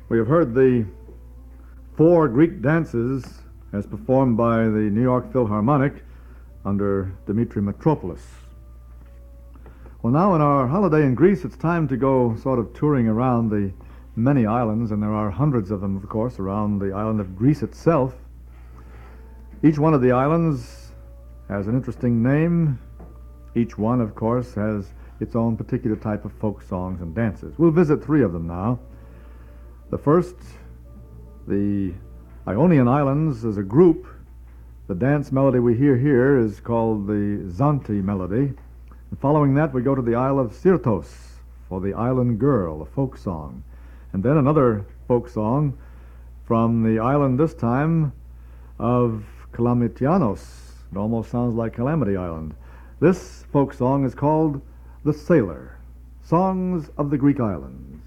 We have heard the four Greek dances as performed by the New York Philharmonic under Dimitri Mitropoulos. Well, now in our holiday in Greece, it's time to go sort of touring around the many islands, and there are hundreds of them, of course, around the island of Greece itself. Each one of the islands has an interesting name. Each one, of course, has its own particular type of folk songs and dances. We'll visit three of them now. The first, the Ionian Islands, as a group. The dance melody we hear here is called the Zanti melody. And following that, we go to the Isle of Syrtos for the Island Girl, a folk song. And then another folk song from the island this time of Kalamitianos. It almost sounds like Calamity Island. This folk song is called The Sailor, Songs of the Greek Islands.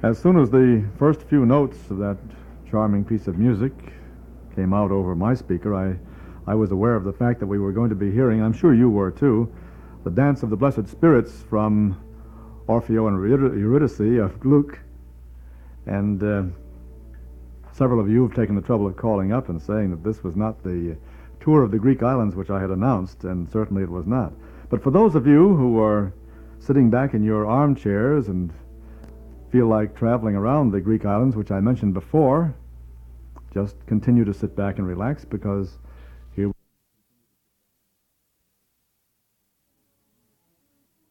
As soon as the first few notes of that charming piece of music came out over my speaker, I was aware of the fact that we were going to be hearing, I'm sure you were too, the Dance of the Blessed Spirits from Orfeo and Eurydice of Gluck. And several of you have taken the trouble of calling up and saying that this was not the tour of the Greek islands which I had announced, and certainly it was not. But for those of you who are sitting back in your armchairs and feel like traveling around the Greek islands, which I mentioned before, just continue to sit back and relax, because